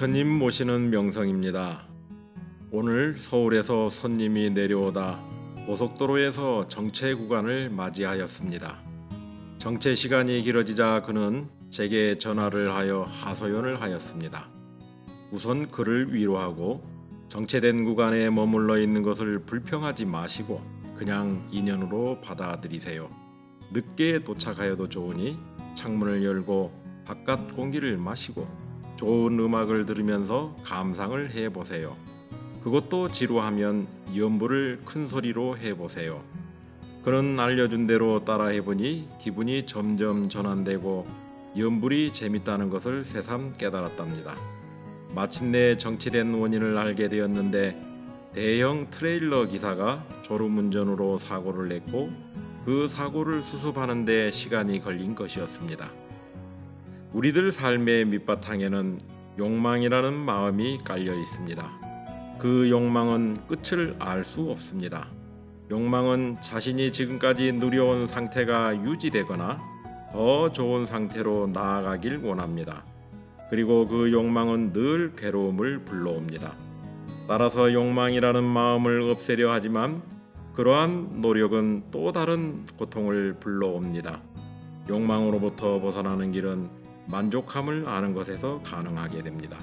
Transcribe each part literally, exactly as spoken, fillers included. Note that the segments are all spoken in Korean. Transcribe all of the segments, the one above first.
부처님 모시는 명성입니다. 오늘 서울에서 손님이 내려오다 고속도로에서 정체 구간을 맞이하였습니다. 정체 시간이 길어지자 그는 제게 전화를 하여 하소연을 하였습니다. 우선 그를 위로하고 정체된 구간에 머물러 있는 것을 불평하지 마시고 그냥 인연으로 받아들이세요. 늦게 도착하여도 좋으니 창문을 열고 바깥 공기를 마시고 좋은 음악을 들으면서 감상을 해보세요. 그것도 지루하면 연부를 큰 소리로 해보세요. 그는 알려준 대로 따라해보니 기분이 점점 전환되고 연불이 재밌다는 것을 새삼 깨달았답니다. 마침내 정체된 원인을 알게 되었는데 대형 트레일러 기사가 졸음운전으로 사고를 냈고 그 사고를 수습하는 데 시간이 걸린 것이었습니다. 우리들 삶의 밑바탕에는 욕망이라는 마음이 깔려 있습니다. 그 욕망은 끝을 알 수 없습니다. 욕망은 자신이 지금까지 누려온 상태가 유지되거나 더 좋은 상태로 나아가길 원합니다. 그리고 그 욕망은 늘 괴로움을 불러옵니다. 따라서 욕망이라는 마음을 없애려 하지만 그러한 노력은 또 다른 고통을 불러옵니다. 욕망으로부터 벗어나는 길은 만족함을 아는 것에서 가능하게 됩니다.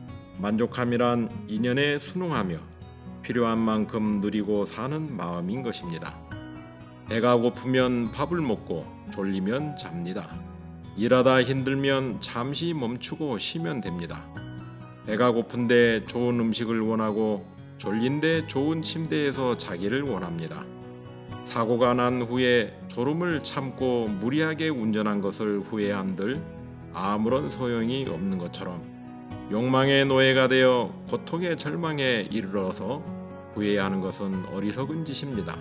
만족함이란 인연에 순응하며 필요한 만큼 누리고 사는 마음인 것입니다. 배가 고프면 밥을 먹고 졸리면 잡니다. 일하다 힘들면 잠시 멈추고 쉬면 됩니다. 배가 고픈데 좋은 음식을 원하고 졸린데 좋은 침대에서 자기를 원합니다. 사고가 난 후에 졸음을 참고 무리하게 운전한 것을 후회한들 아무런 소용이 없는 것처럼 욕망의 노예가 되어 고통의 절망에 이르러서 후회하는 것은 어리석은 짓입니다.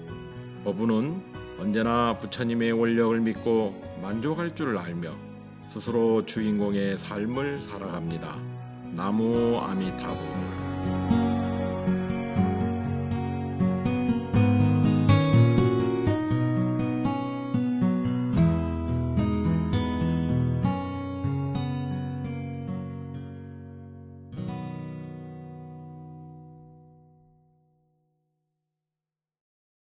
어부는 언제나 부처님의 원력을 믿고 만족할 줄 알며 스스로 주인공의 삶을 살아갑니다. 나무 아미타불.